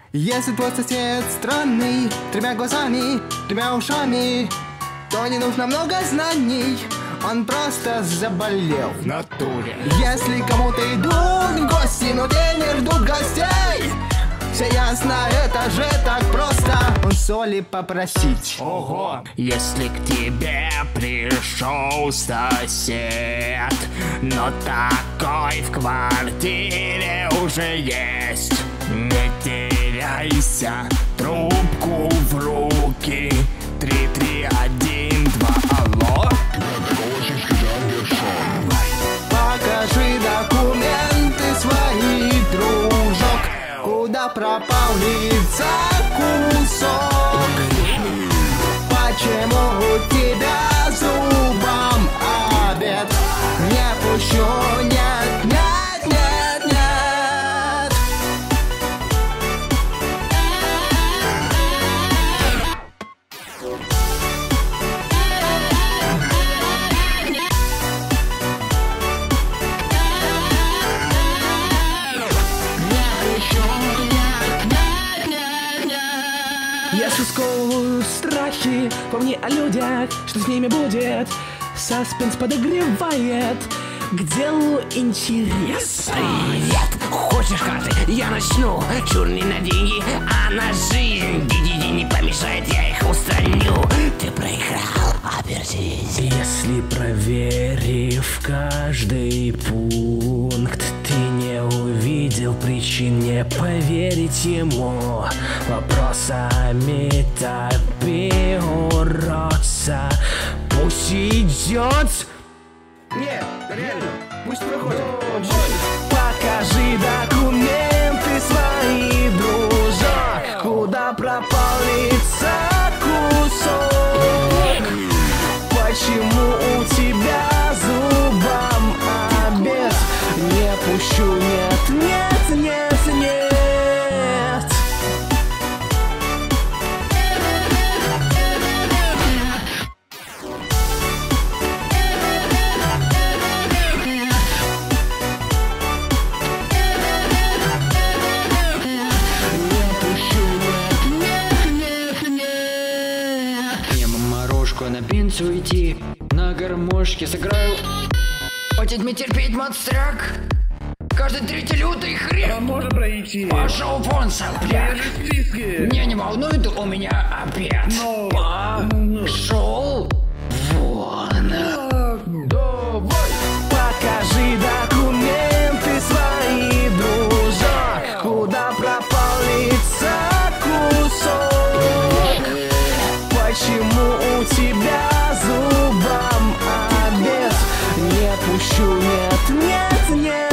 Если твой сосед странный, тремя глазами, тремя ушами, то не нужно много знаний, он просто заболел в натуре. Если кому-то идут гости, но те не ждут гостей, все ясно, это же так просто соли попросить. Ого! Если к тебе пришел сосед, но такой в квартире уже есть, не теряйся, трубку в руки. 3, 3, 1, 2, алло. Покажи документы свои, дружок, куда пропал лица кусок? Почему у тебя зубом обед? Не пущу, нет, нет, нет, нет. Я сускую страхи, помни о людях, что с ними будет. Саспенс подогревает к делу интерес. Привет, хочешь карты? Я начну. Чур не на деньги, а на жизнь. Ди-ди-ди не помешает, я их устраню. Ты проиграл, обернись. Если, проверив каждый пункт, ты не увидел причин не поверить ему, вопросами топи, уродца. Пусть идет. Нет, реально, пусть проходит. Покажи документы свои, дружок, куда пропал лица кусок? Почему у тебя зубом обед? Не пущу, нет, нет, нет, нет. На пенсию идти, на гармошке сыграю. Хватит мне терпеть, монстрак. Каждый третий лютый хрен. А можно пройти? Пошел вон, сопляк. Меня не волнует, у меня опять. Пошел вон. Давай. Покажи документы свои, дружок, куда пропал лица кусок? Почему у тебя зубом обед? Не пущу, нет, нет, нет.